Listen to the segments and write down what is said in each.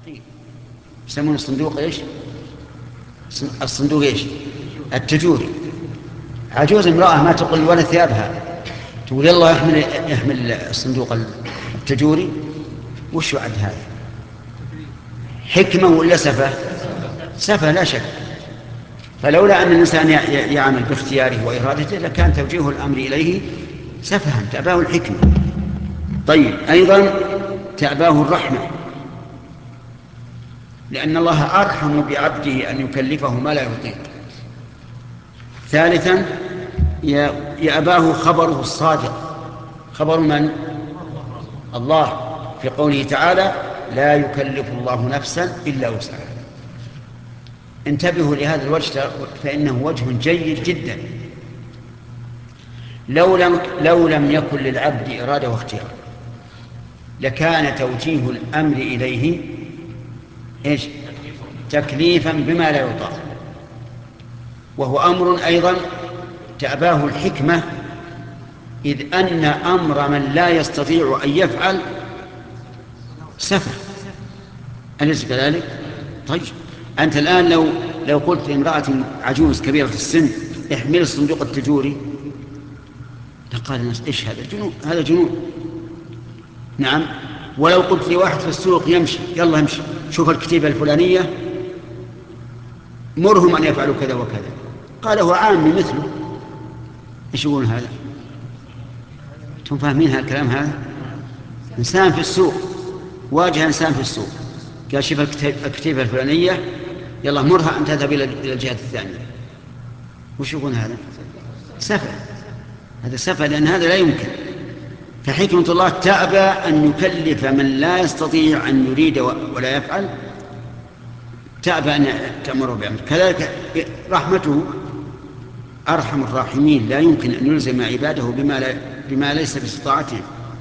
يسمون الصندوق إيش؟ الصندوق إيش؟ التجوري. عجوز امرأة ما تقل ولا ثيابها تقول يلا يحمل الصندوق التجوري. وش يعد هذا؟ حكمة ولا سفة؟ سفة لا شك. فلولا أن الإنسان يعمل باختياره وإرادته لكان توجيه الأمر إليه سفها، تأباه الحكمة. طيب، أيضا تأباه الرحمة، لأن الله أرحم بعبده أن يكلفه ما لا يطيق. ثالثا يأباه خبره الصادق. خبر من؟ الله، في قوله تعالى لا يكلف الله نفسا إلا وسعها. انتبهوا لهذا الوجه فإنه وجه جيد جدا. لو لم يكن للعبد إرادة واختيار لكان توجيه الأمر إليه إيش؟ تكليفا بما لا يطاق، وهو أمر أيضا تأباه الحكمة، إذ أن أمر من لا يستطيع أن يفعل سفه، أليس كذلك؟ طيب، أنت الآن لو قلت لامرأة عجوز كبيرة السن احمل الصندوق التجوري لقال الناس إيش هذا؟ جنون، هذا جنون. نعم. ولو قلت لواحد في السوق يمشي يلا امشي شوف الكتيبة الفلانية مرهم أن يفعلوا كذا وكذا، قال هو عامي مثله، ايش يقول هذا؟ انتم فاهمين هذا الكلام؟ هذا إنسان في السوق واجه إنسان في السوق قال شوف الكتيبة الفلانية يلا مرها أن تذهب إلى الجهة الثانية. وش يقول هذا؟ سفه. هذا سفه، لأن هذا لا يمكن. فحكمة الله تأبى أن يكلف من لا يستطيع أن يريد ولا يفعل، تأبى أن تأمره بأمر. كذلك رحمته أرحم الراحمين، لا يمكن أن يلزم عباده بما ليس باستطاعتهم.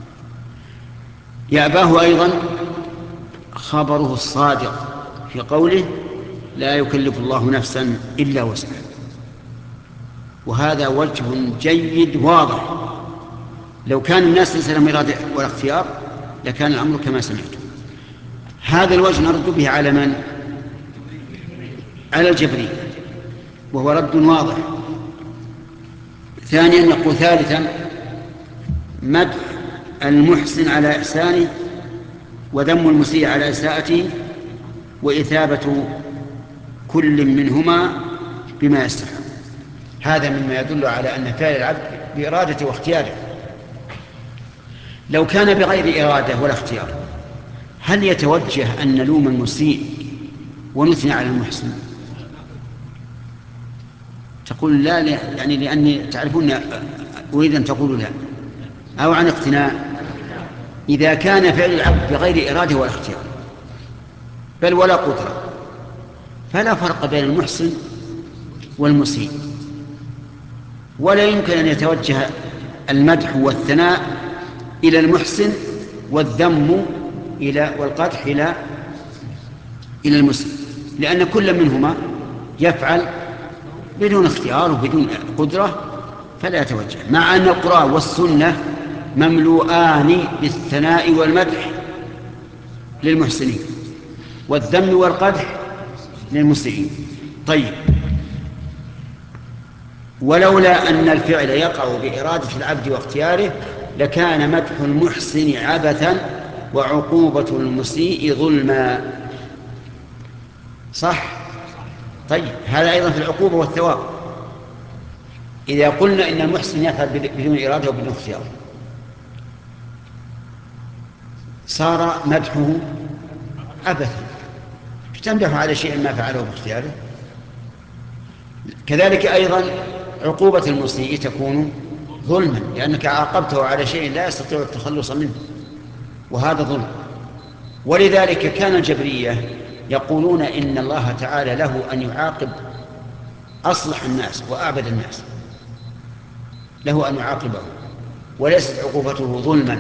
يأباه أيضا خبره الصادق في قوله لا يكلف الله نفسا إلا وسعها، وهذا وجه جيد واضح. لو كان الناس ليس لهم إرادة ولا اختيار لكان الأمر كما سمعتم. هذا الوجه نرد به على من؟ على الجبري، وهو رد واضح. ثانيا نقول ثالثا مدح المحسن على إحسانه وذم المسيء على إساءته وإثابة كل منهما بما يستحق. هذا مما يدل على أن فعل العبد بإرادته واختياره. لو كان بغير إرادة ولا اختيار هل يتوجه أن نلوم المسيء ونثني على المحسن؟ تقول لا يعني لأني تعرفون أريد أن تقولوا لا، أو عن اقتناع. إذا كان فعل العبد بغير إرادة ولا اختيار بل ولا قدرة فلا فرق بين المحسن والمسيء، ولا يمكن أن يتوجه المدح والثناء إلى المحسن والذم والقدح إلى المسيء، لأن كل منهما يفعل بدون اختيار وبدون قدرة فلا يتوجه. مع أن القرآن والسنة مملوءان بالثناء والمدح للمحسنين والذم والقدح للمسيئين. طيب، ولولا أن الفعل يقع بإرادة العبد واختياره لكان مدح المحسن عبثا وعقوبة المسيء ظلما. صح؟ طيب، هذا أيضا في العقوبة والثواب. إذا قلنا إن المحسن يفعل بدون إرادة وبدون اختيار صار مدحه عبثا، تمدح على شيء ما فعله باختياره. كذلك أيضا عقوبة المسيء تكون ظلما، لأنك عاقبته على شيء لا يستطيع التخلص منه، وهذا ظلم. ولذلك كان الجبرية يقولون إن الله تعالى له أن يعاقب أصلح الناس وأعبد الناس، له أن يعاقبه وليست عقوبته ظلما.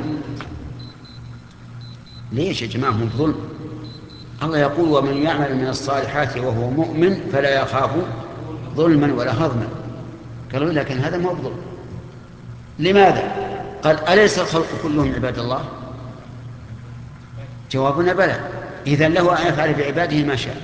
ليش يا جماعة هم ظلم؟ الله يقول ومن يعمل من الصالحات وهو مؤمن فلا يخاف ظلما ولا هضما. قالوا لكن هذا ما هو ظلم. لماذا؟ قال أليس الخلق كلهم عباد الله؟ جوابنا بلى، إذن له أن يفعل بعباده ما شاء.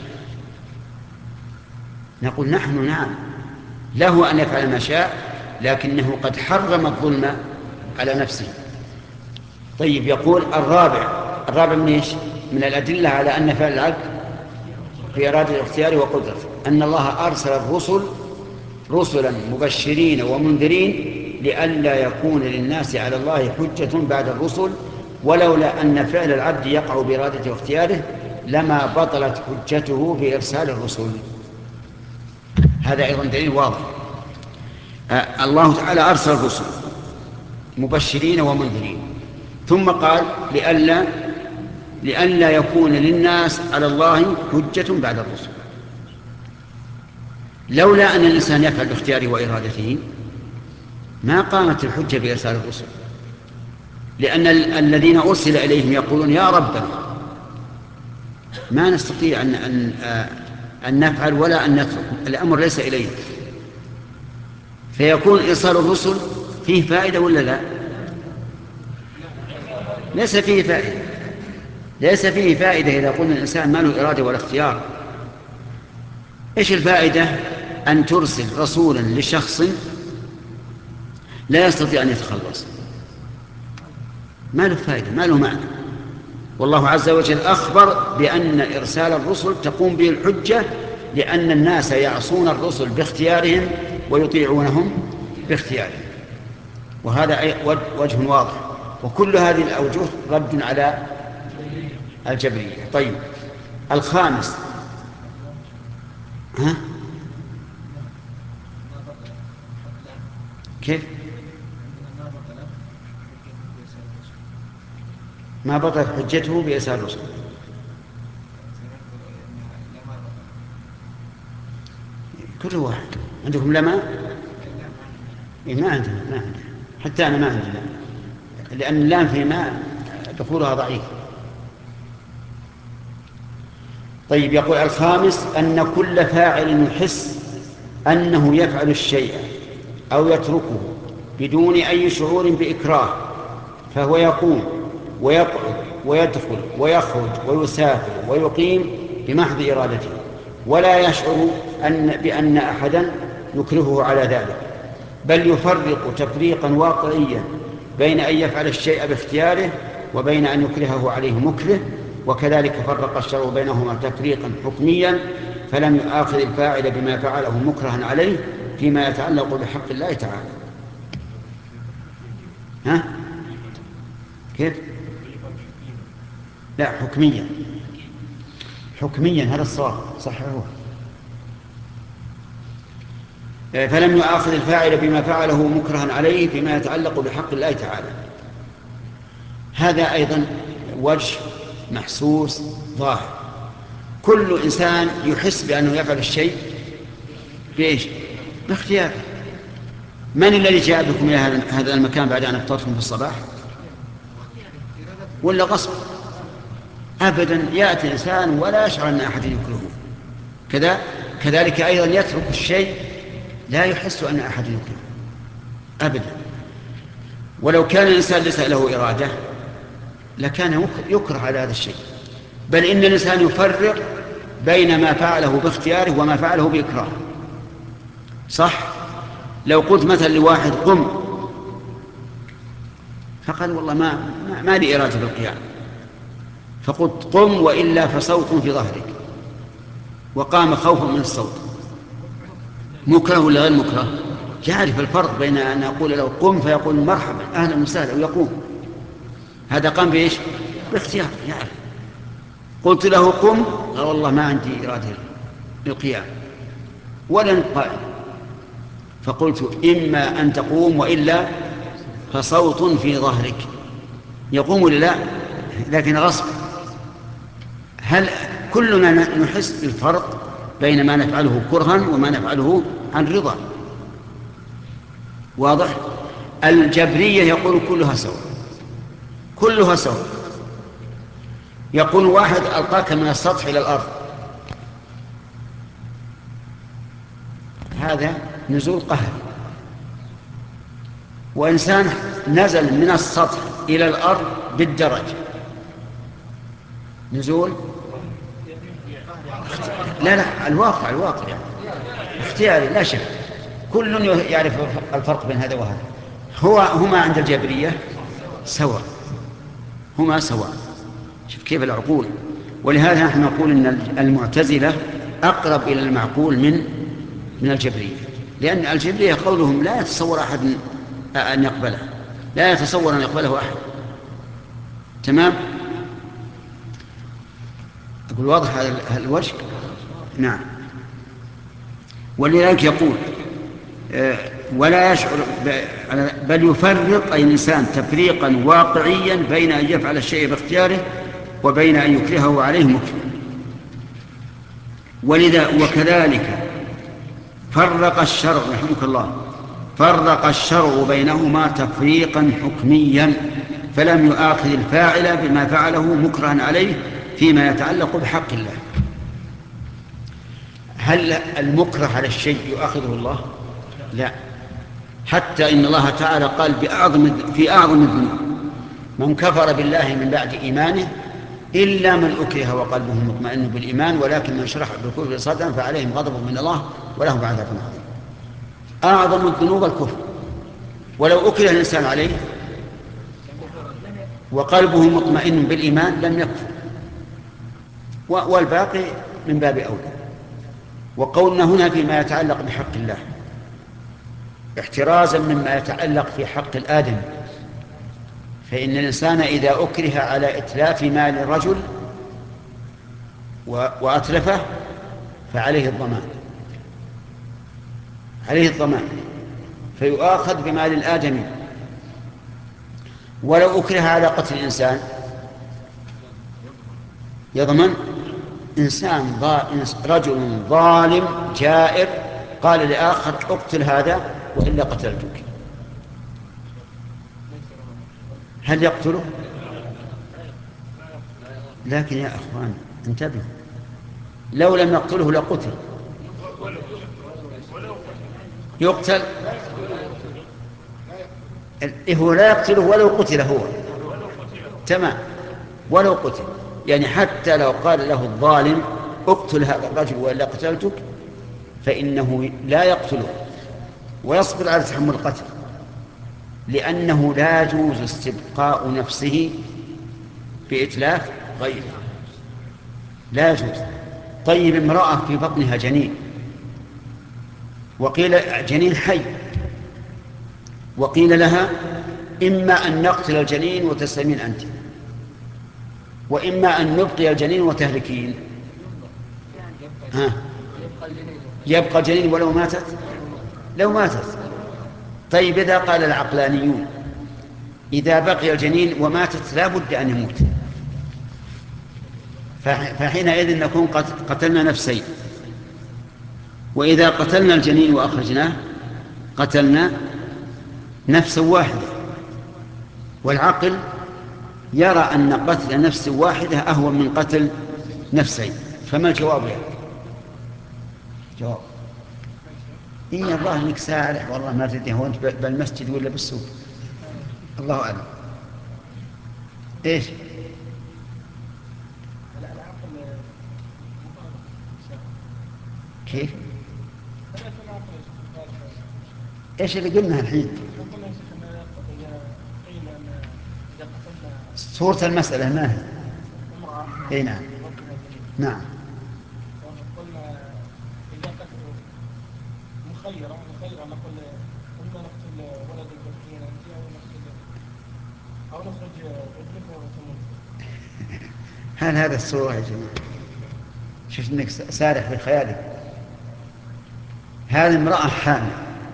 نقول نحن نعم، له أن يفعل ما شاء، لكنه قد حرم الظلم على نفسه. طيب، يقول الرابع من إيش؟ من الأدلة على أن فعل العبد في إرادة الاختيار وقدرته أن الله أرسل الرسل رسلا مبشرين ومنذرين لئلا يكون للناس على الله حجة بعد الرسل، ولولا أن فعل العبد يقع بإرادته واختياره لما بطلت حجته بإرسال الرسل. هذا أيضا دليل واضح. الله تعالى أرسل الرسل مبشرين ومنذرين، ثم قال لئلا يكون للناس على الله حجة بعد الرسل. لولا أن الإنسان يفعل باختياره وإرادته ما قامت الحجة بإرسال الرسل، لأن الذين أرسل إليهم يقولون يا ربنا ما نستطيع أن نفعل ولا أن نترك، الأمر ليس إلينا. فيكون إرسال الرسل فيه فائدة ولا لا؟ ليس فيه فائدة. ليس فيه فائدة إذا قلنا الإنسان ما له إرادة ولا اختيار. إيش الفائدة أن ترسل رسولا لشخص لا يستطيع أن يتخلص؟ ما له فائدة، ما له معنى. والله عز وجل أخبر بأن إرسال الرسل تقوم به الحجة، لأن الناس يعصون الرسل باختيارهم ويطيعونهم باختيارهم. وهذا وجه واضح، وكل هذه الأوجه رد على الجبرية. طيب، الخامس كيف؟ ما بطلت حجته بإرسال الرسل. كل واحد عندكم لما؟ ما عندنا حتى أنا ما عندنا، لأن اللام في ما دخولها ضعيف. طيب، يقول الخامس أن كل فاعل يحس أنه يفعل الشيء أو يتركه بدون أي شعور بإكراه، فهو يقوم ويقعد ويدخل ويخرج ويسافر ويقيم بمحض إرادته، ولا يشعر بأن أحدا يكرهه على ذلك، بل يفرق تفريقا واقعيا بين أن يفعل الشيء باختياره وبين أن يكرهه عليه مكره. وكذلك فرق الشرع بينهما تفريقا حكميا، فلم يؤاخذ الفاعل بما فعله مكرها عليه فيما يتعلق بحق الله تعالى. كيف؟ لا، حكميا هذا الصواب، صححه. فلم يؤاخذ الفاعل بما فعله مكرها عليه فيما يتعلق بحق الله تعالى. هذا أيضا وجه محسوس ظاهر. كل إنسان يحس بأنه يفعل الشيء بإيش؟ باختياره. من الذي جاء بكم إلى هذا المكان بعد أن أفطرتم في الصباح؟ ولا غصب؟ أبدا، يأتي إنسان ولا يشعر أن أحد يكرهه. كذلك أيضا يترك الشيء لا يحس أن أحد يكرهه أبدا. ولو كان الإنسان ليس له إرادة لكان يكره على هذا الشيء، بل إن الإنسان يفرق بين ما فعله باختياره وما فعله بإكراه. صح؟ لو قلت مثلا لواحد قم، فقال والله ما لي إرادة بالقيام، فقلت قم وإلا فصوت في ظهرك، وقام خوفا من الصوت، مكره ولا غير مكره؟ يعرف الفرق بين أن أقول له قم فيقول مرحبا أهلا وسهلا ويقوم، هذا قام بإيش؟ باختيار، يعرف. قلت له قم، قال والله ما عندي إرادة للقيام ولا قائم، فقلت إما أن تقوم وإلا فصوت في ظهرك، يقوم ولا لا؟ لكن غصب. هل كلنا نحس بالفرق بين ما نفعله كرها وما نفعله عن رضا؟ واضح؟ الجبرية يقول كلها سواء. يقول واحد ألقاك من السطح إلى الأرض، هذا نزول قهر. وإنسان نزل من السطح إلى الأرض بالدرج، نزول لا لا، الواقع يعني اختياري لا شك. كل يعرف الفرق بين هذا وهذا. هما عند الجبرية سواء، هما سواء. شوف كيف العقول. ولهذا نحن نقول ان المعتزلة اقرب الى المعقول من الجبرية، لان الجبرية قولهم لا يتصور احد ان يقبله، لا يتصور ان يقبله احد. تمام. أقول واضح هذا الوجه. نعم. ولذلك يقول ولا يشعر بل يفرق أي الإنسان تفريقا واقعيا بين أن يفعل الشيء باختياره وبين أن يكرهه عليه مكره. ولذا وكذلك فرق الشرع رحمك الله، فرق الشرع بينهما تفريقا حكميا، فلم يؤاخذ الفاعل بما فعله مكرها عليه فيما يتعلق بحق الله. هل المكره على الشيء يؤاخذه الله؟ لا. حتى إن الله تعالى قال في أعظم الذنوب من كفر بالله من بعد إيمانه إلا من أكره وقلبه مطمئن بالإيمان ولكن من شرح بالكفر صدرا فعليهم غضب من الله ولهم عذاب عظيم. أعظم الذنوب الكفر، ولو أكره الإنسان عليه وقلبه مطمئن بالإيمان لم يكفر، والباقي من باب أولى. وقولنا هنا فيما يتعلق بحق الله احترازا مما يتعلق في حق الآدم، فإن الإنسان إذا أكره على إتلاف مال الرجل وأتلفه فعليه الضمان، عليه الضمان فيؤاخذ بمال الآدمي. ولو أكره على قتل الإنسان يضمن. رجل ظالم جائر قال لآخر اقتل هذا وإلا قتلتك، هل يقتله؟ لكن يا أخوان انتبهوا، لو لم يقتله لقتل. يقتل؟ هو لا يقتله ولو قتل هو. تمام، ولو قتل. يعني حتى لو قال له الظالم اقتل هذا الرجل وإلا قتلتك فإنه لا يقتله ويصبر على تحمل القتل، لأنه لا يجوز استبقاء نفسه بإتلاف غيره، لا يجوز. طيب امرأة في بطنها جنين، وقيل جنين حي، وقيل لها إما أن نقتل الجنين وتسلمين أنت، وإما أن نبقي الجنين وتهلكين. يبقى الجنين ولو ماتت، لو ماتت. طيب إذا قال العقلانيون إذا بقي الجنين وماتت لا بد أن يموت، فحينئذ نكون قتلنا نفسين، وإذا قتلنا الجنين وأخرجناه قتلنا نفسا واحدة. والعقل يرى أن قتل نفس واحدة أهون من قتل نفسين. فما الجواب يعني؟ جواب إيه الله إنك سارح والله ما تدري هو أنت بالمسجد ولا بالسوق، الله أعلم. إيش؟ كيف؟ إيش اللي قلنا الحين؟ صورة المسألة ما هي؟ إيه نعم. نعم. قلنا إذا قتلوا مخيرة نقول إما نقتل ولد البكرين أنت أو نخرج ابنك وتموت. هل هذا الصورة يا جماعة؟ شفت انك سارح بخيالك. هذه امرأة حامل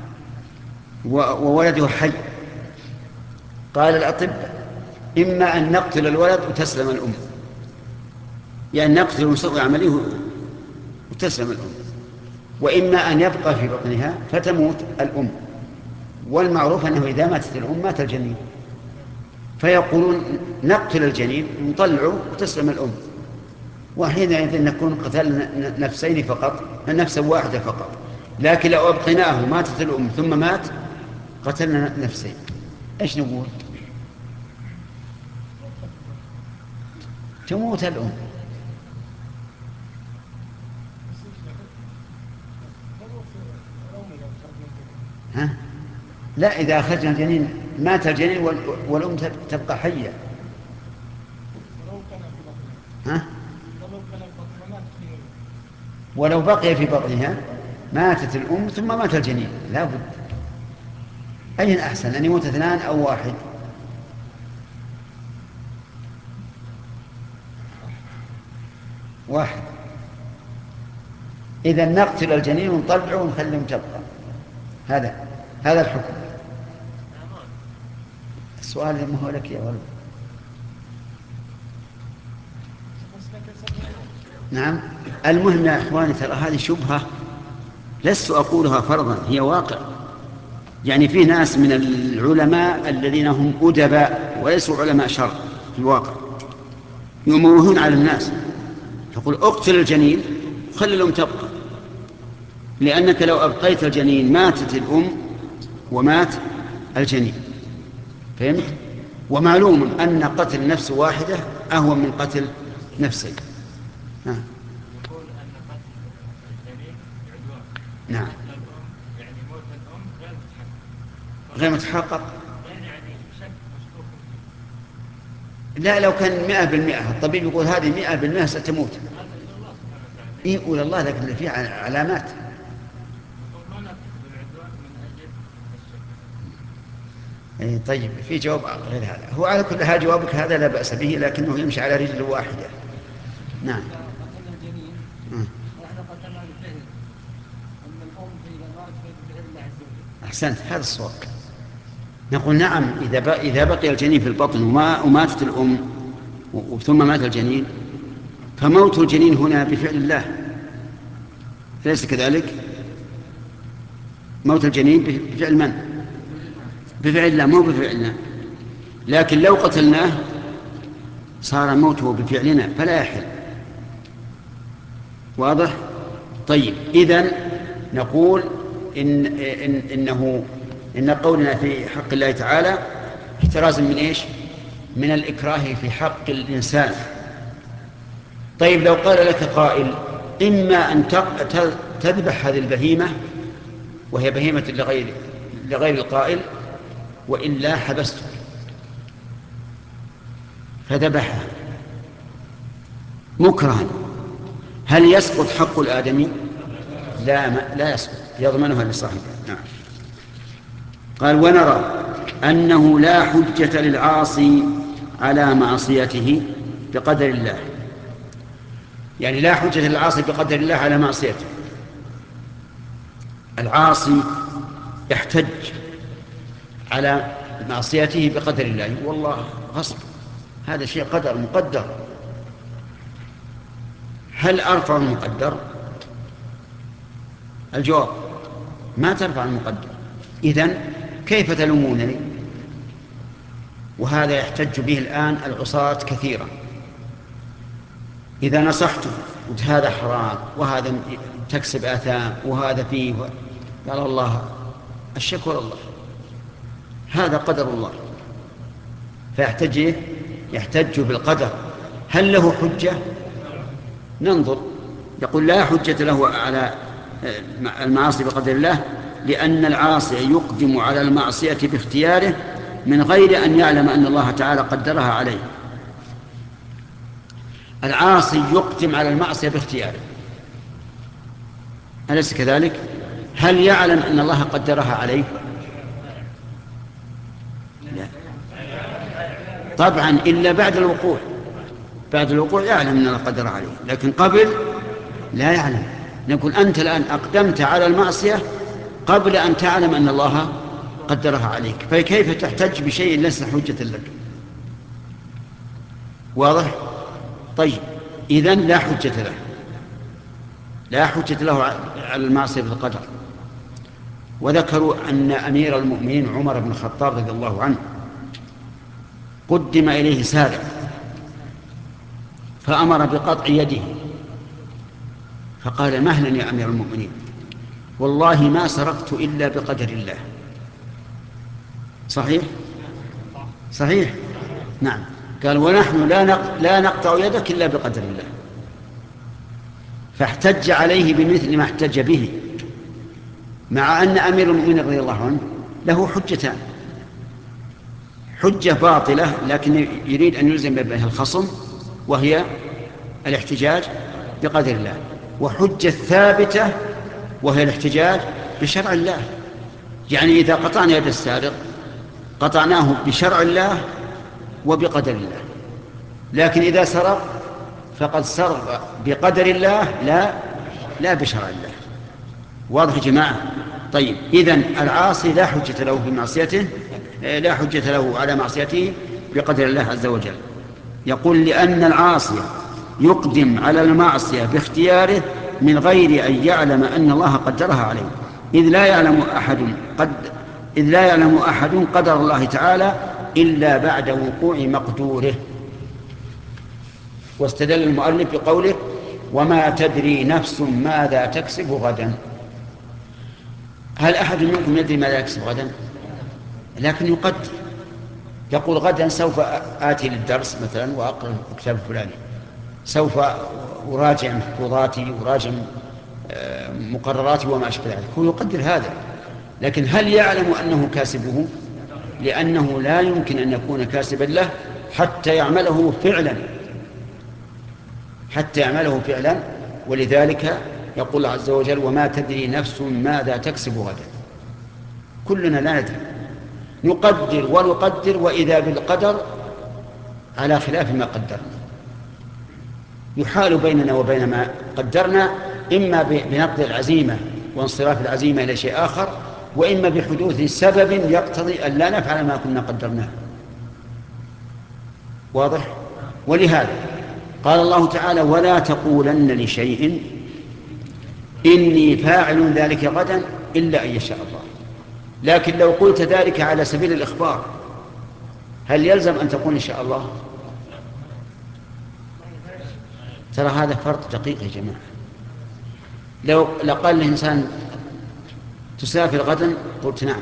وولده حي، قال الأطباء إما أن نقتل الولد وتسلم الأم، يعني نقتل ونسوي عمليه وتسلم الأم، وإما أن يبقى في بطنها فتموت الأم، والمعروف أنه إذا ماتت الأم مات الجنين، فيقولون نقتل الجنين ونطلعه وتسلم الأم، وحينئذ نكون قتلنا نفسين فقط، نفسا واحدة فقط. لكن لو أبقيناه ماتت الأم ثم مات قتلنا نفسين. إيش نقول؟ تموت الأم. لا، إذا أخرجنا الجنين مات الجنين والأم تبقى حية. ولو كان في بطنها. ها؟ ولو كان في بطنها مات في يوم. ولو بقي في بطنها ماتت الأم ثم مات الجنين، لا بد. أي أحسن، أن يموت اثنان أو واحد؟ واحد. إذا نقتل الجنين ونطلعه ونخليهم تبقى. هذا الحكم. السؤال ما هو لك يا ولد. نعم. المهم يا إخواني، ترى هذه شبهة لست أقولها فرضا، هي واقع. يعني في ناس من العلماء الذين هم أدباء وليسوا علماء شرع في الواقع يموهون على الناس، يقول اقتل الجنين وخلي الأم تبقى، لأنك لو أبقيت الجنين ماتت الأم ومات الجنين. فهمت؟ ومعلوم أن قتل نفس واحدة أهون من قتل نفسين. يقول أن قتل الجنين عدوان. نعم. قتل الأم يعني موت الأم غير متحقق. غير متحقق. غير يعني شك مشكوك فيه. لا، لو كان 100%، الطبيب يقول هذه 100% ستموت. هذا إلى الله سبحانه وتعالى. إيه، يقول الله، لكن في علامات. يقول ما نتخذ العدوان من أجل الشك. إيه، طيب، في جواب غير هذا. هو على كل حال جوابك هذا لا بأس به، لكنه يمشي على رجل واحدة. نعم. قتلنا الجنين ونحن قتلنا الفهر. أما الأم فإذا مات فبفعل الله عز وجل. أحسنت، هذا الصواب. نقول نعم، إذا بقي الجنين في البطن وماتت الأم ثم مات الجنين، فموت الجنين هنا بفعل الله، ليس كذلك؟ موت الجنين بفعل من؟ بفعل الله، مو بفعلنا. لكن لو قتلناه صار موته بفعلنا فلا يحل. واضح؟ طيب، إذن نقول إن قولنا في حق الله تعالى احترازا من إيش؟ من الإكراه في حق الإنسان. طيب، لو قال لك قائل إما أن تذبح هذه البهيمة وهي بهيمة لغير القائل، وإلا حبستك، فذبحها مكرها، هل يسقط حق الآدمي؟ لا يسقط، يضمنها لصاحبه. نعم. قال ونرى أنه لا حجة للعاصي على معصيته بقدر الله، يعني لا حجة للعاصي بقدر الله على معصيته. العاصي يحتج على معصيته بقدر الله، والله غصب، هذا شيء قدر مقدر. هل أرفع المقدر؟ الجواب ما ترفع المقدر. إذن كيف تلومونني؟ وهذا يحتج به الآن العصاة كثيرا. إذا نصحته قلت هذا حرام وهذا تكسب آثام وهذا فيه، قال الله الشكر الله، هذا قدر الله، يحتج بالقدر. هل له حجة؟ ننظر. يقول لا حجة له على المعاصي بقدر الله، لأن العاصي يقدم على المعصية باختياره من غير أن يعلم أن الله تعالى قدرها عليه. العاصي يقدم على المعصية باختياره، أليس كذلك؟ هل يعلم أن الله قدرها عليه؟ لا طبعا، إلا بعد الوقوع. بعد الوقوع يعلم أن الله قدرها عليه، لكن قبل لا يعلم. نقول أنت الآن أقدمت على المعصية قبل أن تعلم أن الله قدرها عليك، فكيف تحتج بشيء ليس حجة لك؟ واضح؟ طيب، إذن لا حجة له، لا حجة له على المعصية بالقدر. وذكروا أن أمير المؤمنين عمر بن الخطاب رضي الله عنه قدم إليه سارق فأمر بقطع يده، فقال مهلا يا أمير المؤمنين، والله ما سرقت إلا بقدر الله. صحيح؟ صحيح؟ نعم. قال ونحن لا نقطع يدك إلا بقدر الله. فاحتج عليه بمثل ما احتج به، مع أن أمير المؤمنين رضي الله عنه له حجتان: حجة باطلة لكن يريد أن يلزم بها الخصم وهي الاحتجاج بقدر الله، وحجة ثابتة وهي الاحتجاج بشرع الله. يعني إذا قطعنا يد السارق قطعناه بشرع الله وبقدر الله، لكن إذا سرق فقد سرق بقدر الله لا بشرع الله. واضح يا جماعة؟ طيب، إذن العاصي لا حجة له في معصيته، لا حجة له على معصيته بقدر الله عز وجل. يقول: لأن العاصي يقدم على المعصية باختياره من غير أن يعلم أن الله قدرها عليه، إذ لا يعلم أحد قدر الله تعالى إلا بعد وقوع مقدوره. واستدل المؤلف بقوله: وما تدري نفس ماذا تكسب غدا. هل أحد منكم يدري ماذا يكسب غدا؟ لكن يقدر، يقول: غدا سوف آتي للدرس مثلا وأقرأ الكتاب الفلاني، سوف أراجع محفوظاتي، أراجع مقرراتي وما أشبه ذلك. هو يقدر هذا، لكن هل يعلم أنه كاسبه؟ لأنه لا يمكن أن يكون كاسبا له حتى يعمله فعلا. ولذلك يقول الله عز وجل: وما تدري نفس ماذا تكسب غدا. كلنا لا ندري، نقدر ونقدر، وإذا بالقدر على خلاف ما قدرنا، يحال بيننا وبين ما قدرنا، إما بنقض العزيمة وانصراف العزيمة إلى شيء آخر، وإما بحدوث سبب يقتضي أن لا نفعل ما كنا قدرناه. واضح؟ ولهذا قال الله تعالى: ولا تقولن لشيء إني فاعل ذلك غدا إلا أن يشاء الله. لكن لو قلت ذلك على سبيل الإخبار هل يلزم أن تقول إن شاء الله؟ ترى هذا فرق دقيق يا جماعة. لو لقال الإنسان: تسافر غدا، قلت نعم،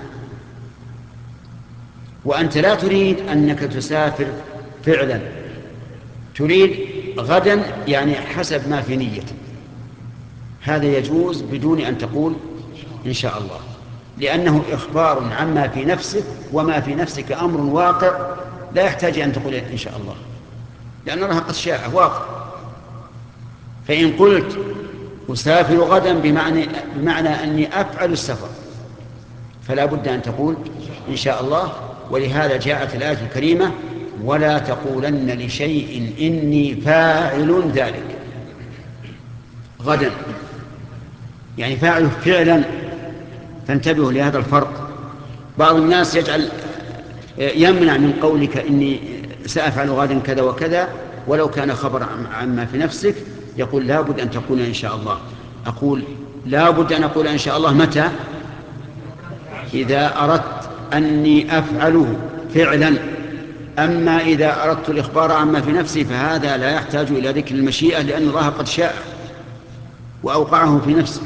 وأنت لا تريد أنك تسافر فعلا، تريد غدا يعني حسب ما في نيتك، هذا يجوز بدون أن تقول إن شاء الله، لأنه إخبار عما في نفسك، وما في نفسك أمر واقع لا يحتاج أن تقول إن شاء الله، لأن الله قد شاء واقع. فإن قلت أسافر غدا بمعنى أني أفعل السفر، فلا بد أن تقول إن شاء الله. ولهذا جاءت الآية الكريمة: ولا تقولن لشيء إني فاعل ذلك غدا، يعني فاعل فعلا. فانتبهوا لهذا الفرق. بعض الناس يمنع من قولك إني سأفعل غدا كذا وكذا ولو كان خبر عما في نفسك، يقول لا بد أن تقول إن شاء الله. أقول لا بد أن أقول إن شاء الله متى؟ إذا أردت أني أفعله فعلا. أما إذا أردت الإخبار عما في نفسي فهذا لا يحتاج إلى ذكر المشيئة، لأن الله قد شاء وأوقعه في نفسه.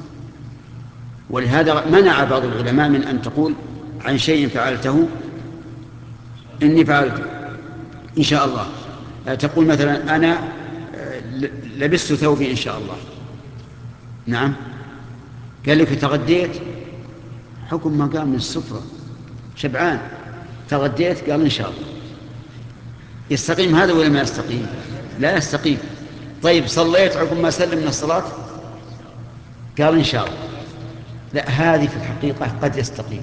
ولهذا منع بعض العلماء من أن تقول عن شيء فعلته إني فعلته إن شاء الله. تقول مثلا: أنا لبست ثوبي إن شاء الله. نعم، قال لك تغديت، حكم ما قام من السفرة شبعان، تغديت قال إن شاء الله. يستقيم هذا ولا ما يستقيم؟ لا يستقيم. طيب صليت عقب ما سلم من الصلاة قال إن شاء الله. لا، هذه في الحقيقة قد يستقيم،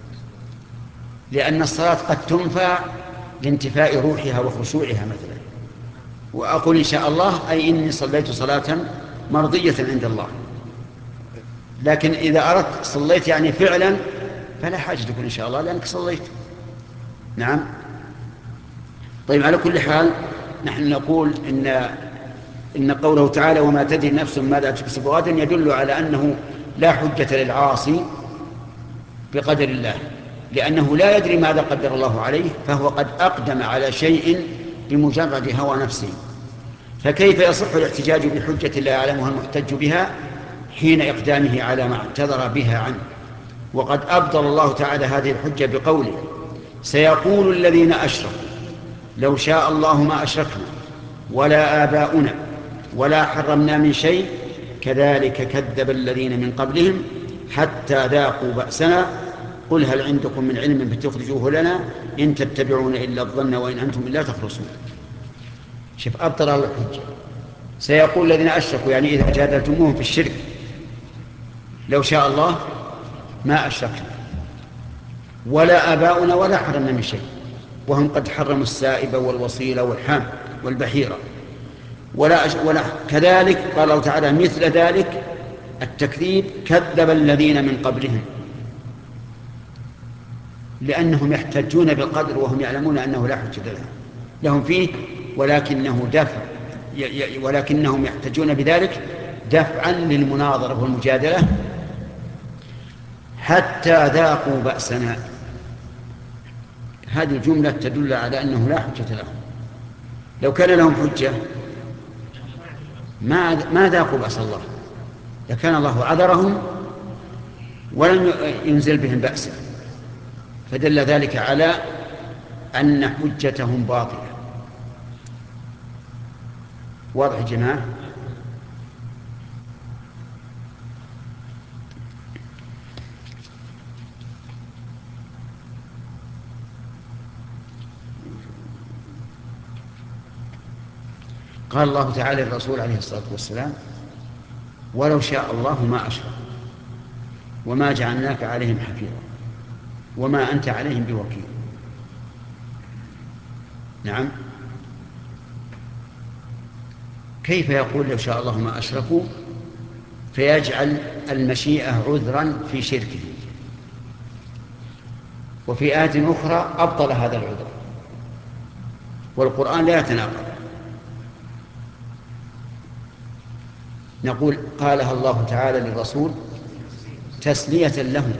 لأن الصلاة قد تنفع لانتفاء روحها وخشوعها مثلا، وأقول إن شاء الله أي إني صليت صلاة مرضية عند الله. لكن إذا أردت صليت يعني فعلا فلا حاجة تقول إن شاء الله لأنك صليت. نعم. طيب، على كل حال نحن نقول إن قوله تعالى: وما تدري نفس ماذا تكسب غدا، يدل على أنه لا حجة للعاصي بقدر الله، لأنه لا يدري ماذا قدر الله عليه، فهو قد أقدم على شيء بمجرد هوى نفسه. فكيف يصح الاحتجاج بحجة لا يعلمها المحتج بها حين إقدامه على ما اعتذر بها عنه؟ وقد أبطل الله تعالى هذه الحجة بقوله: سيقول الذين أشركوا لو شاء الله ما أشركنا ولا آباؤنا ولا حرمنا من شيء كذلك كذب الذين من قبلهم حتى ذاقوا بأسنا قل هل عندكم من علم فتخرجوه لنا إن تتبعون إلا الظن وإن أنتم إلا تخرصون. شوف أبطل الله الحجة. سيقول الذين أشركوا يعني إذا جادلتموهم في الشرك لو شاء الله ما أشركنا ولا آباؤنا ولا حرمنا من شيء، وهم قد حرموا السائب والوصيلة والحام والبحيرة ولا كذلك قال الله تعالى مثل ذلك التكذيب كذب الذين من قبلهم، لأنهم يحتجون بالقدر وهم يعلمون أنه لا حجة لهم فيه، ولكنهم يحتجون بذلك دفعا للمناظرة والمجادلة حتى ذاقوا بأسنا. هذه الجملة تدل على أنه لا حجة لهم. لو كان لهم حجة ما ذاقوا بأس الله، لكان الله عذرهم ولم ينزل بهم بأسا، فدل ذلك على أن حجتهم باطلة. واضح يا جماعة؟ قال الله تعالى للرسول عليه الصلاة والسلام ولو شاء الله ما أشركوا وما جعلناك عليهم حفيظا وما أنت عليهم بوكيل. نعم، كيف يقول لو شاء الله ما أشركوا فيجعل المشيئة عذرا في شركه، وفي آية أخرى أبطل هذا العذر، والقرآن لا يتناقض. نقول قالها الله تعالى للرسول تسلية لهم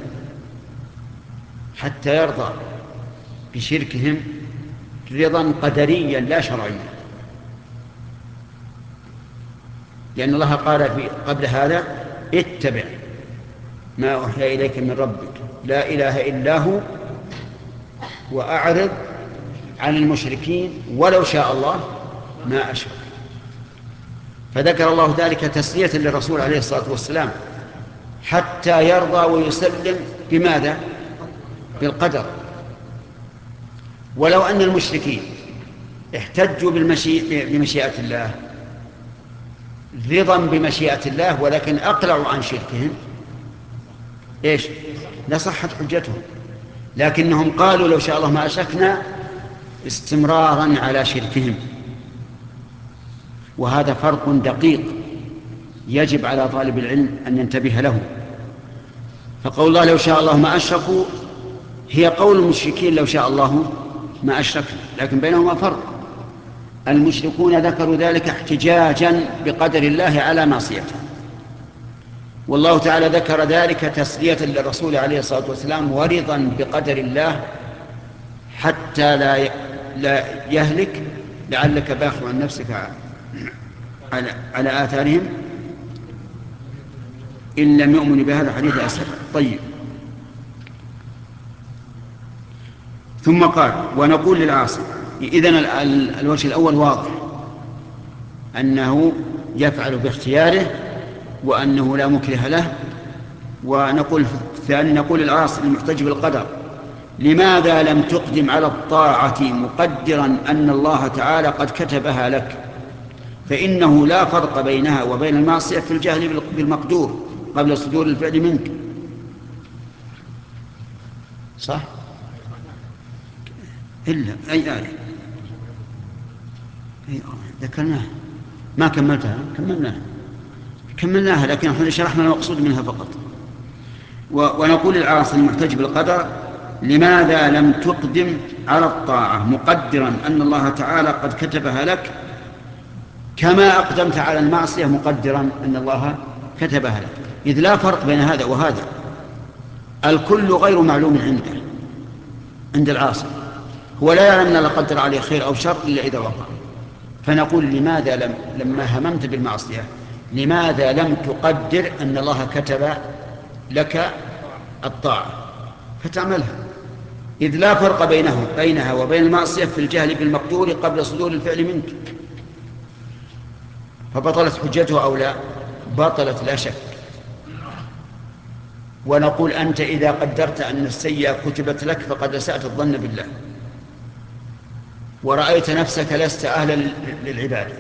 حتى يرضى بشركهم رضا قدريا لا شرعيا، لأن الله قال قبل هذا اتبع ما أوحي إليك من ربك لا إله إلا هو وأعرض عن المشركين ولو شاء الله ما أشرك. فذكر الله ذلك تسلية للرسول عليه الصلاة والسلام حتى يرضى ويسلم بماذا؟ بالقدر. ولو أن المشركين احتجوا بمشيئة الله رضا بمشيئة الله ولكن أقلعوا عن شركهم إيش؟ لصحت حجتهم، لكنهم قالوا لو شاء الله ما أشركنا استمرارا على شركهم، وهذا فرق دقيق يجب على طالب العلم أن ينتبه له. فقول الله لو شاء الله ما أشركوا هي قول المشركين لو شاء الله ما أشركنا، لكن بينهما فرق. المشركون ذكروا ذلك احتجاجا بقدر الله على معصيته، والله تعالى ذكر ذلك تسلية للرسول عليه الصلاة والسلام ورضا بقدر الله حتى لا يهلك لعلك باخع عن نفسك على آثارهم إن لم يؤمنوا بهذا الحديث أسفا. طيب، ثم قال ونقول للعاصي. إذن الوجه الأول واضح أنه يفعل باختياره وأنه لا مكره له. ونقول في الثاني نقول للعاصي المحتج بالقدر لماذا لم تقدم على الطاعة مقدرا أن الله تعالى قد كتبها لك، فإنه لا فرق بينها وبين المعصية في الجهل بالمقدور قبل صدور الفعل منك. صح؟ إلا أي آية ذكرناها ما كملتها كملناها لكن احنا شرحنا المقصود منها فقط. ونقول للعاصي المحتج بالقدر لماذا لم تقدم على الطاعة مقدرا أن الله تعالى قد كتبها لك كما أقدمت على المعصية مقدرا أن الله كتبها لك، إذ لا فرق بين هذا وهذا، الكل غير معلوم عند العاصي، هو لا يعلم أن الله قدر عليه خير أو شر إلا إذا وقع. فنقول لماذا لما هممت بالمعصية لماذا لم تقدر أن الله كتب لك الطاعة فتعملها، إذ لا فرق بينها وبين المعصية في الجهل بالمقدور قبل صدور الفعل منك. فبطلت حجته أو لا؟ بطلت لا شك. ونقول أنت إذا قدرت أن السيئة كتبت لك فقد أسأت الظن بالله ورأيت نفسك لست أهلا للعبادة.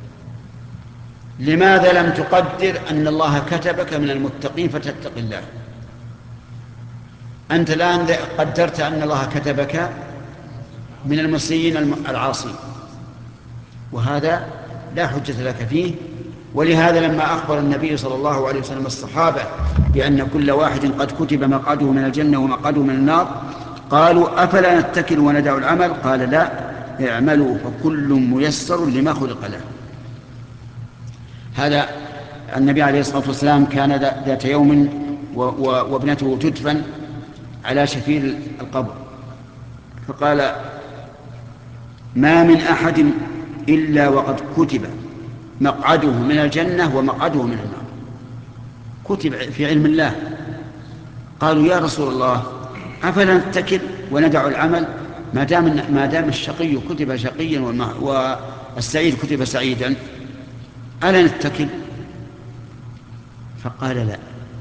لماذا لم تقدر أن الله كتبك من المتقين فتتق الله؟ أنت الآن قدرت أن الله كتبك من المسيئين العاصين، وهذا لا حجة لك فيه. ولهذا لما أخبر النبي صلى الله عليه وسلم الصحابة بأن كل واحد قد كتب مقعده من الجنة ومقعده من النار قالوا أفلا نتكل وندع العمل؟ قال لا، اعملوا فكل ميسر لما خلق له. هذا النبي عليه الصلاة والسلام كان ذات يوم وابنته تدفن على شفير القبر، فقال ما من أحد إلا وقد كتب مقعده من الجنة ومقعده من النار، كتب في علم الله. قالوا يا رسول الله أفلا نتكل وندع العمل؟ ما دام الشقي كتب شقيا والسعيد كتب سعيدا ألا نتكل؟ فقال لا.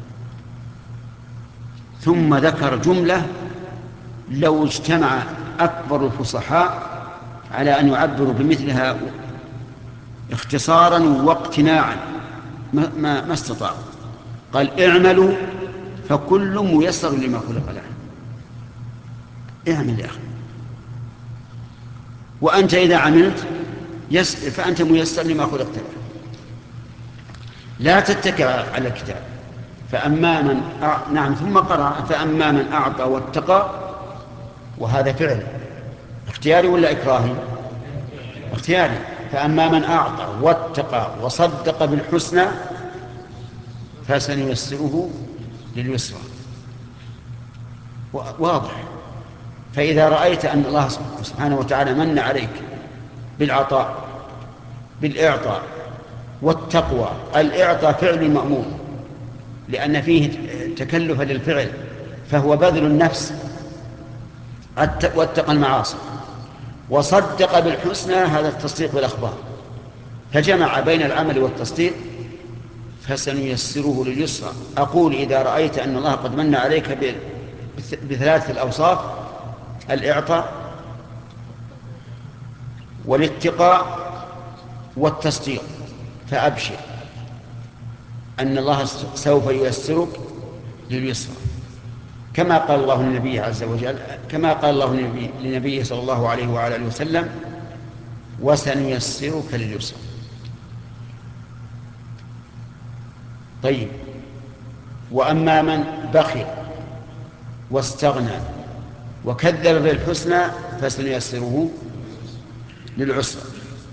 ثم ذكر جملة لو اجتمع أكبر الفصحاء على أن يعبروا بمثلها اختصارا واقتناعا ما استطاعوا. قال اعملوا فكل ميسر لما خلق له. اعمل يا أخي، وأنت إذا عملت فأنت ميسر لما خلقت له. لا تتكل على الكتاب. فأما من نعم، ثم قرأ فأما من أعطى واتقى، وهذا فعل اختياري ولا إكراهي؟ اختياري. فأما من أعطى واتقى وصدق بالحسنى فسنيسره لليسرى. واضح. فإذا رأيت أن الله سبحانه وتعالى من عليك بالعطاء بالإعطاء والتقوى، الإعطاء فعل المأمور لأن فيه تكلف للفعل، فهو بذل النفس، واتقى المعاصي، وصدق بالحسنى هذا التصديق بالأخبار، فجمع بين العمل والتصديق فسنيسره لليسرى. أقول إذا رأيت أن الله قد من عليك بثلاثة الأوصاف: الإعطاء والاتقاء والتصديق، فأبشر أن الله سوف ييسرك لليسرى، كما قال الله للنبي عز وجل، كما قال الله لنبيه صلى الله عليه وعلى آله وسلم: وسنيسرك لليسرى. طيب، وأما من بخل واستغنى وكذب بالحسنى فسنيسره للعسرى.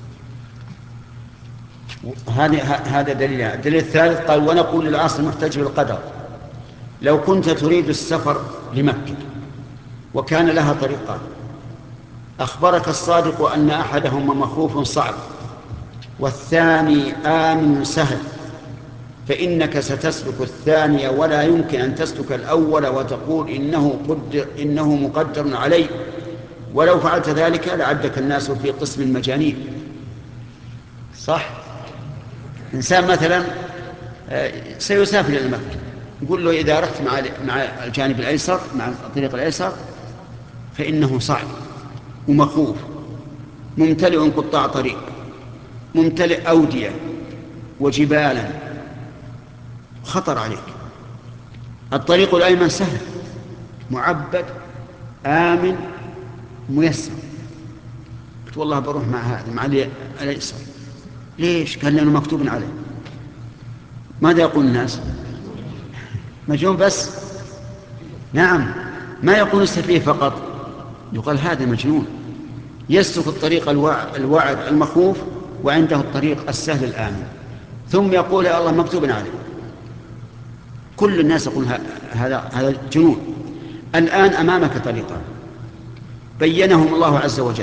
هذا دليل. الدليل الثالث قال: ونقول للعاصي المحتج بالقدر: لو كنت تريد السفر لمكة وكان لها طريقان، أخبرك الصادق أن أحدهما مخوف صعب والثاني آمن سهل، فإنك ستسلك الثاني ولا يمكن أن تسلك الأول وتقول إنه مقدر علي، ولو فعلت ذلك لعدك الناس في قسم المجانين. صح؟ إنسان مثلا سيسافر إلى مكة، يقول له إذا رحت مع الجانب الأيسر، مع الطريق الأيسر، فإنه صعب ومخوف، ممتلئ قطاع طريق، ممتلئ أودية وجبالا، خطر عليك. الطريق الأيمن سهل معبد آمن ميسر. قلت والله بروح مع هذا مع الأيسر. ليش؟ قال لأنه مكتوب عليه. ماذا يقول الناس؟ مجنون بس؟ نعم، ما يقول السفيه فقط، يقال هذا مجنون يسلك الطريق الوعر المخوف وعنده الطريق السهل الآمن، ثم يقول يا الله مكتوب عليه. كل الناس يقول هذا جنون. الآن أمامك طريقان بينهم الله عز وجل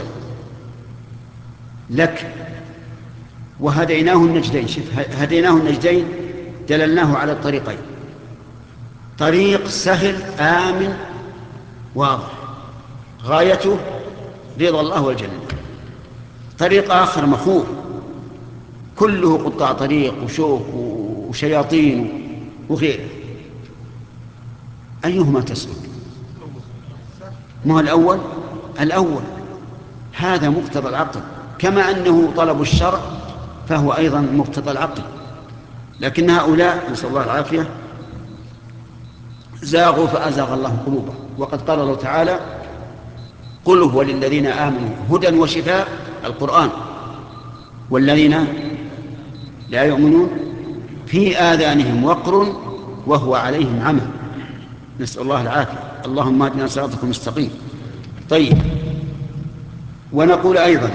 لك وهديناه النجدين. شوف، هديناه النجدين، دللناه على الطريقين: طريق سهل آمن واضح غايته رضا الله والجنة، طريق آخر مخوف كله قطاع طريق وشوك وشياطين وغيره. أيهما تسلك؟ ما هو الأول؟ الأول هذا مقتضى العقل، كما أنه طلب الشرع فهو أيضا مقتضى العقل. لكن هؤلاء نسأل الله العافية زاغوا فأزاغ الله قلوبهم. وقد قال الله تعالى: قل هو للذين آمنوا هدى وشفاء، القرآن، والذين لا يؤمنون في آذانهم وقر وهو عليهم عمى. نسأل الله العافية. اللهم اهدنا صراطك المستقيم. طيب، ونقول أيضا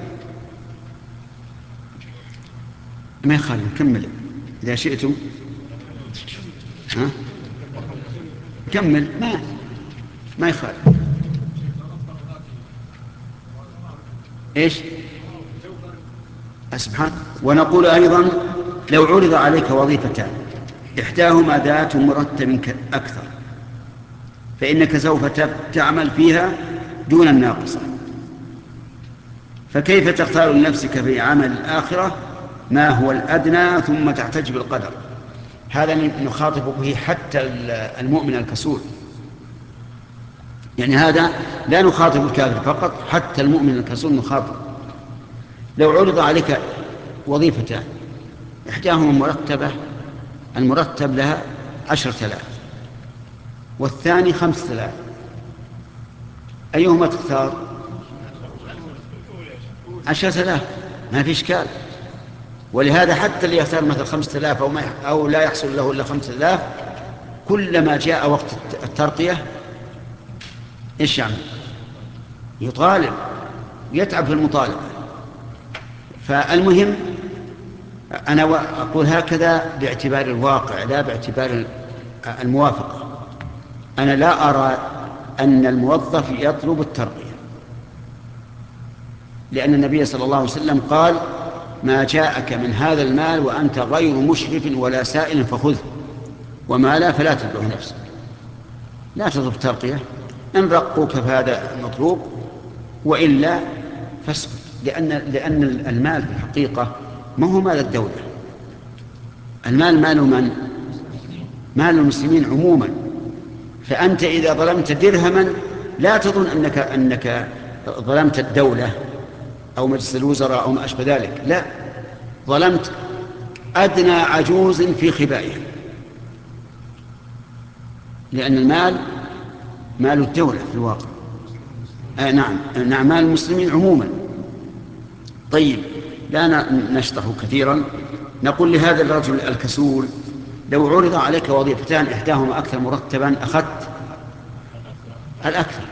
ما يخالف نكمل إذا شئتم. ها؟ كمل، ما يخالف. إيش؟ سبحان. ونقول أيضا لو عرض عليك وظيفتان إحداهما ذات مرتب أكثر فإنك سوف تعمل فيها دون الناقصة، فكيف تختار لنفسك في عمل الآخرة ما هو الأدنى ثم تحتج بالقدر؟ هذا نخاطب به حتى المؤمن الكسول، يعني هذا لا نخاطب الكافر فقط، حتى المؤمن الكسول نخاطب. لو عرض عليك وظيفتان إحداهما مرتبة، المرتب لها 10,000 والثاني 5,000، أيهما تختار؟ 10,000 ما في إشكال. ولهذا حتى اللي يختار مثل 5,000 أو لا يحصل له إلا 5,000 كلما جاء وقت الترقية إيش يعني؟ يطالب، يتعب في المطالبة. فالمهم أنا أقول هكذا باعتبار الواقع لا باعتبار الموافقة. أنا لا أرى أن الموظف يطلب الترقية، لأن النبي صلى الله عليه وسلم قال: ما جاءك من هذا المال وأنت غير مشرف ولا سائل فخذه، وما لا فلا تتبعه نفسك. لا تطلب ترقية، إن رقوك فهذا مطلوب، وإلا فاسكت. لأن المال في الحقيقة ما هو مال الدولة، المال مال من؟ مال المسلمين عموما. فأنت إذا ظلمت درهما لا تظن أنك ظلمت الدولة أو مجلس الوزراء أو ما أشبه ذلك، لا، ظلمت أدنى عجوز في خبائها، لأن المال مال الدولة في الواقع. نعم مال المسلمين عموما. طيب، لا نشطح كثيرا. نقول لهذا الرجل الكسول: لو عرض عليك وظيفتان إحداهما أكثر مرتبا أخذت الأكثر،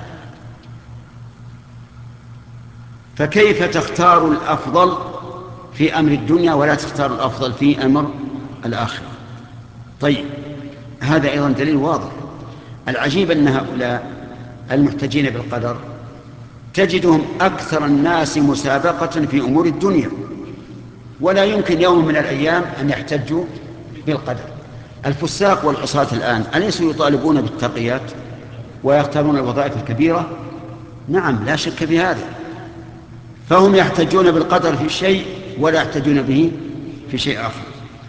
فكيف تختار الأفضل في أمر الدنيا ولا تختار الأفضل في أمر الآخرة؟ طيب، هذا أيضا دليل واضح. العجيب أن هؤلاء المحتجين بالقدر تجدهم أكثر الناس مسابقة في أمور الدنيا، ولا يمكن يوم من الأيام أن يحتجوا بالقدر. الفساق والعصاة الآن أليسوا يطالبون بالتقيات ويختارون الوظائف الكبيرة؟ نعم، لا شك في هذا. فهم يحتجون بالقدر في شيء ولا يحتجون به في شيء آخر.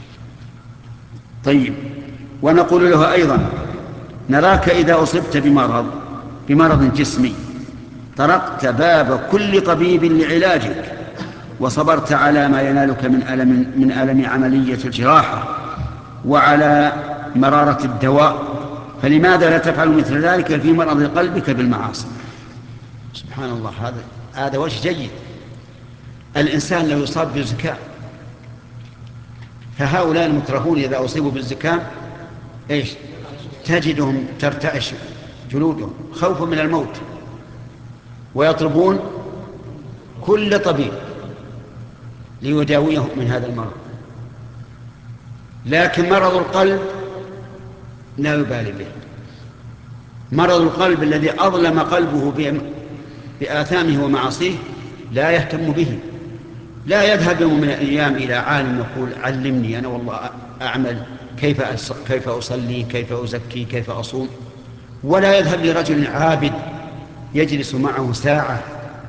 طيب، ونقول له أيضا: نراك إذا أصبت بمرض جسمي طرقت باب كل طبيب لعلاجك وصبرت على ما ينالك من ألم عملية الجراحة وعلى مرارة الدواء، فلماذا لا تفعل مثل ذلك في مرض قلبك بالمعاصي؟ سبحان الله. هذا وجه جيد. الإنسان لو يصاب بالزكام، فهؤلاء المترفون إذا أصيبوا بالزكام إيش؟ تجدهم ترتعش جلودهم خوفا من الموت، ويطلبون كل طبيب ليداويهم من هذا المرض. لكن مرض القلب لا يبالي به. مرض القلب الذي أظلم قلبه بآثامه ومعاصيه لا يهتم به. لا يذهب يوم من الأيام إلى عالم يقول: علمني أنا والله أعمل كيف أصلي، كيف أزكي، كيف أصوم. ولا يذهب لرجل عابد يجلس معه ساعة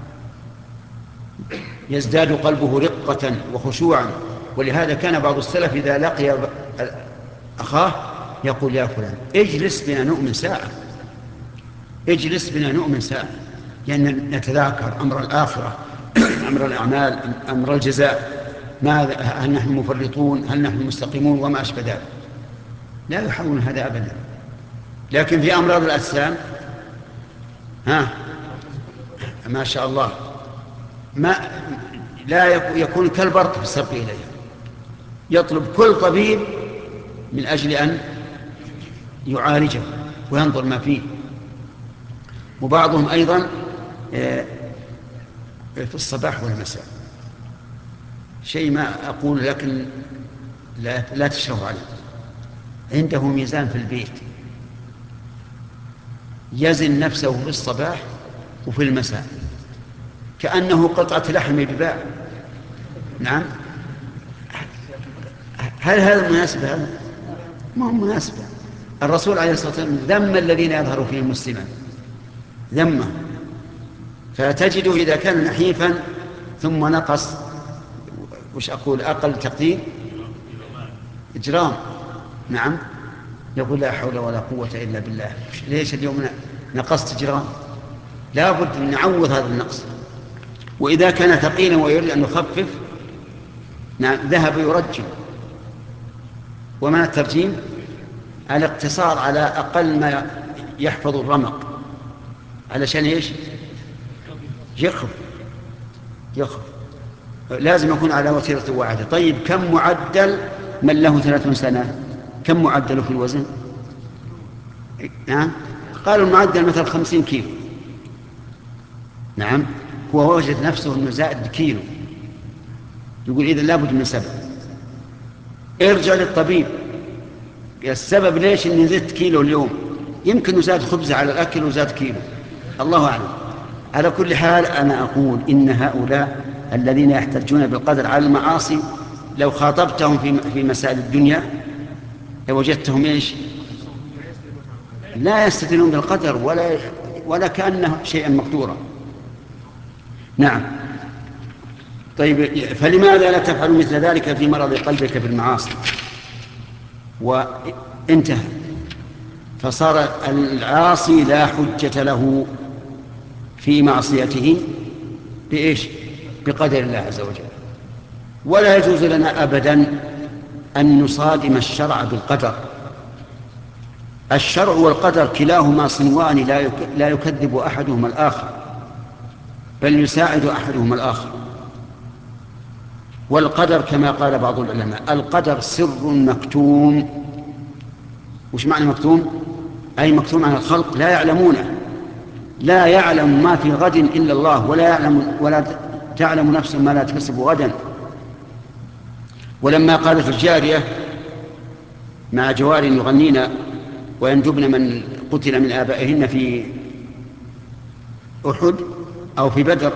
يزداد قلبه رقة وخشوعا. ولهذا كان بعض السلف إذا لقي أخاه يقول يا فلان اجلس بنا نؤمن ساعة، اجلس بنا نؤمن ساعة، لأن نتذاكر أمر الآخرة أمر الأعمال أمر الجزاء، هل نحن مفرطون هل نحن مستقيمون وما أشبه ذلك. لا يحاولون هذا أبدا. لكن في أمراض الأجسام ما شاء الله لا يكون كالبرق في السبق إليها، يطلب كل طبيب من أجل أن يعالجه وينظر ما فيه. وبعضهم أيضا في الصباح والمساء شيء ما أقول لكن لا تشرف عليه، عنده ميزان في البيت يزن نفسه في الصباح وفي المساء كأنه قطعة لحم بباع. نعم، هل هذا مناسب؟ هذا ما هو مناسب. الرسول عليه الصلاة والسلام ذم الذين يظهر فيهم مسلما، ذمه. فتجده إذا كان نحيفا ثم نقص وش أقول أقل تقدير إجرام، نعم، يقول لا حول ولا قوة إلا بالله. ليش اليوم نقصت إجرام؟ لا بد أن نعوض هذا النقص. وإذا كان ثقيلا ويريد أن يخفف نعم ذهب يرجم. ومن الترجيم الاقتصار على أقل ما يحفظ الرمق علشان إيش يخف. لازم يكون على وتيرة واحدة. طيب كم معدل من له 30 سنة؟ كم معدله في الوزن؟ نعم، قالوا المعدل مثل 50 كيلو. نعم، هو وجد نفسه أنه زائد كيلو، يقول إذا لابد من سبب. ارجع للطبيب، السبب ليش إني زدت كيلو اليوم؟ يمكن زاد خبزة على الأكل وزاد كيلو، الله أعلم. على كل حال أنا أقول إن هؤلاء الذين يحتجون بالقدر على المعاصي لو خاطبتهم في مسائل الدنيا لوجدتهم إيش؟ لا يستدلون بالقدر ولا كأنه شيئا مقدورا. نعم. طيب فلماذا لا تفعل مثل ذلك في مرض قلبك بالمعاصي؟ وانتهى. فصار العاصي لا حجة له في معصيته بإيش؟ بقدر الله عز وجل. ولا يجوز لنا أبدا أن نصادم الشرع بالقدر. الشرع والقدر كلاهما صنوان لا يكذب أحدهما الآخر، بل يساعد أحدهما الآخر. والقدر كما قال بعض العلماء القدر سر مكتوم. وش معنى مكتوم؟ أي مكتوم عن الخلق لا يعلمونه. لا يعلم ما في غد إلا الله، ولا تعلم نفس ما لا تكسب غدا. ولما قالت الجارية مع جوار يغنين ويندبن من قتل من آبائهن في أحد أو في بدر،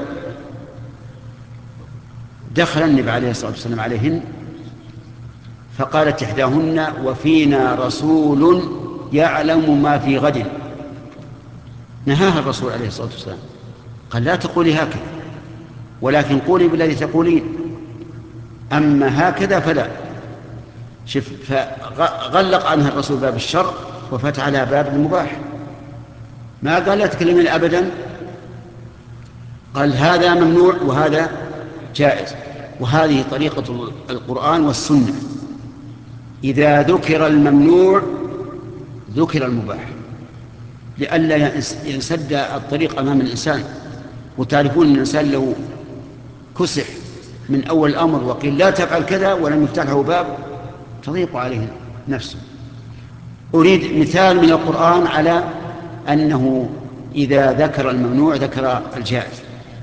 دخل النبي عليه الصلاة والسلام عليهن فقالت إحداهن وفينا رسول يعلم ما في غد. نهاها الرسول عليه الصلاة والسلام، قال لا تقولي هكذا، ولكن قولي بالذي تقولين، أما هكذا فلا. شف، فغلق عنها الرسول باب الشر وفتح عليها باب المباح. ما قال لا تكلمين أبدا، قال هذا ممنوع وهذا جائز. وهذه طريقة القرآن والسنة، إذا ذكر الممنوع ذكر المباح لئلا ينسد الطريق أمام الإنسان. وتعرفون الإنسان لو كسح من أول الأمر وقيل لا تفعل كذا ولم يفتح له باب تضيق عليه نفسه. أريد مثال من القرآن على أنه إذا ذكر الممنوع ذكر الجائز.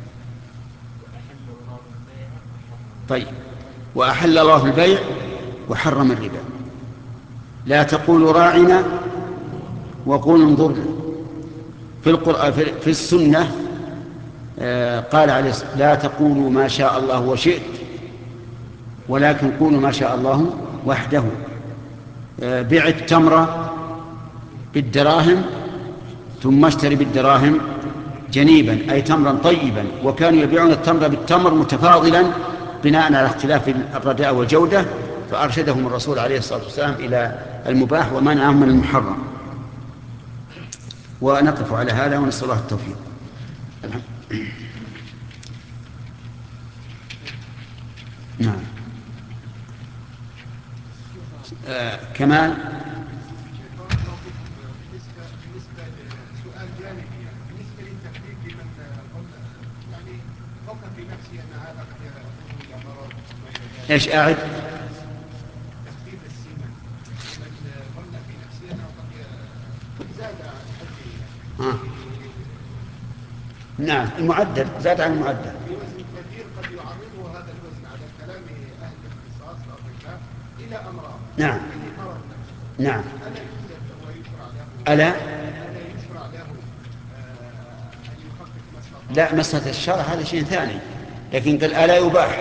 طيب، وأحل الله البيع وحرم الربا. لا تقولوا راعنا وقولوا انظرنا. في القرآن في السنة قال عليه الصلاة لا تقولوا ما شاء الله وشئت ولكن قولوا ما شاء الله وحده. بيع التمر بالدراهم ثم اشتري بالدراهم جنيبا أي تمرا طيبا. وكانوا يبيعون التمر بالتمر متفاضلا بناء على اختلاف الرداء والجودة، فأرشدهم الرسول عليه الصلاة والسلام إلى المباح ومنعهم من المحرم. ونقف على هذا ونسأل الله التوفيق. نعم. كمال. بالنسبة لسؤال جانبي بالنسبة للتكليف بمن قلنا يعني فكر في نفسي أن هذا قد يكون إلى مرض. إيش أعد؟ تخفيف السمن من قلنا في نفسي أنه قد زاد عن حده. نعم المعدل زاد عن المعدل. في وزن كبير قد يعرضه هذا الوزن على كلام أهل الاختصاص الأطباء إلى أمراض. نعم. به مرض نفسه. نعم. ألا يوجد ويشرع له؟ ألا يشرع له أن يخفف مسألة؟ لا، مسألة الشرع هذا شيء ثاني، لكن قال ألا يباح.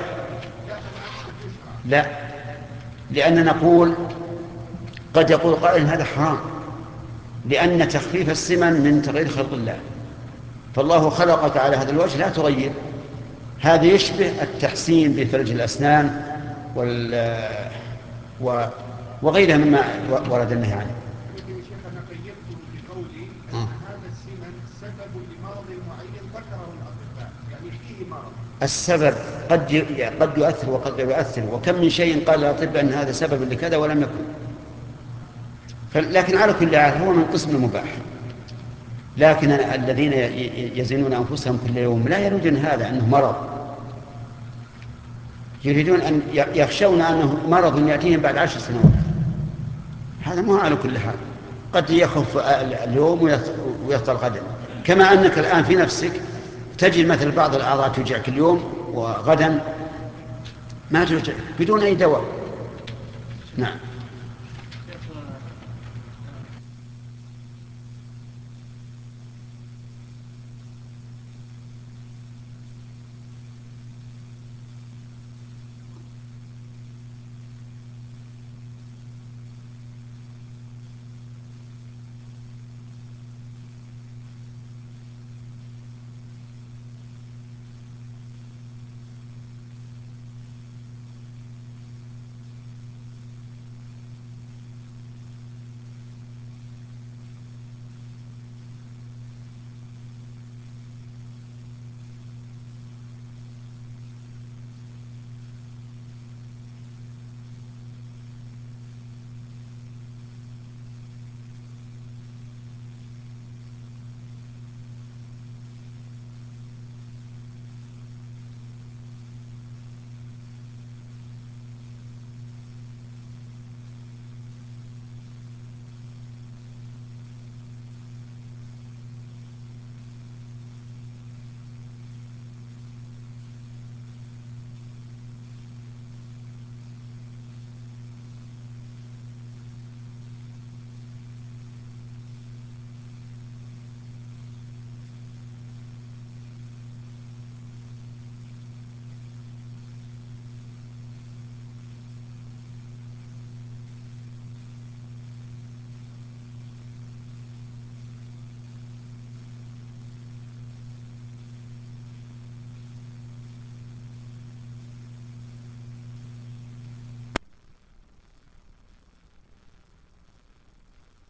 لا، لأن نقول قد يقول قائل هذا حرام، لأن تخفيف السمن من تغيير خلق الله، فالله خلقك على هذا الوجه لا تغير. هذا يشبه التحسين بفرج الأسنان وغيرها مما ورد النهي عنه. لكن يا شيخ أنا قيدت بقولي أن هذا السمن سبب لمرض معين ذكره الأطباء، يعني فيه مرض. السبب قد يؤثر وقد لا يؤثر، وكم من شيء قال الأطباء أن هذا سبب لكذا ولم يكن. لكن على كل حال هو من قسم المباح. لكن الذين يزنون أنفسهم كل يوم لا يريدون هذا أنه مرض، يريدون أن يخشون أنه مرض يأتيهم بعد 10 سنوات. هذا ما على كل حال، قد يخف اليوم ويفطر غدا، كما أنك الآن في نفسك تجد مثل بعض الأعضاء توجعك اليوم وغدا ما توجع بدون أي دواء. نعم.